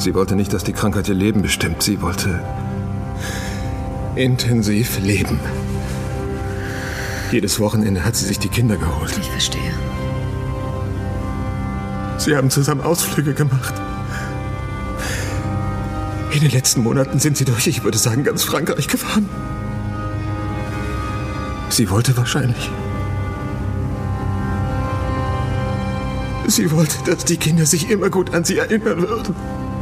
Sie wollte nicht, dass die Krankheit ihr Leben bestimmt. Sie wollte intensiv leben. Jedes Wochenende hat sie sich die Kinder geholt. Ich verstehe. Sie haben zusammen Ausflüge gemacht. In den letzten Monaten sind sie durch, ich würde sagen, ganz Frankreich gefahren. Sie wollte wahrscheinlich. Sie wollte, dass die Kinder sich immer gut an sie erinnern würden.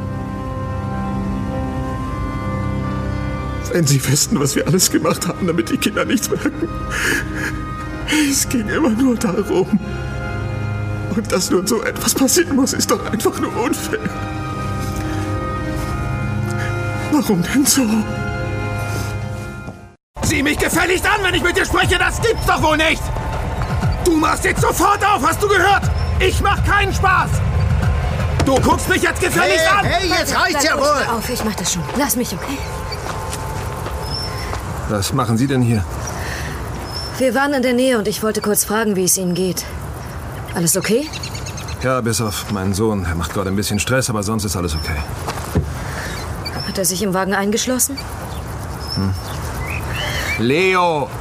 Wenn sie wüssten, was wir alles gemacht haben, damit die Kinder nichts merken. Es ging immer nur darum. Und dass nun so etwas passieren muss, ist doch einfach nur unfair. Warum denn so? Sieh mich gefälligst an, wenn ich mit dir spreche, das gibt's doch wohl nicht! Du machst jetzt sofort auf, hast du gehört? Ich mach keinen Spaß! Du guckst mich jetzt gefälligst an! Hey, jetzt reicht's ja wohl! Hör auf, ich mach das schon. Lass mich, okay? Was machen Sie denn hier? Wir waren in der Nähe und ich wollte kurz fragen, wie es Ihnen geht. Alles okay? Ja, bis auf meinen Sohn. Er macht gerade ein bisschen Stress, aber sonst ist alles okay. Hat er sich im Wagen eingeschlossen? Leo!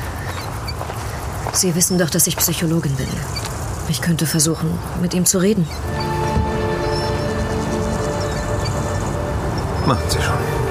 Sie wissen doch, dass ich Psychologin bin. Ich könnte versuchen, mit ihm zu reden. Machen Sie schon.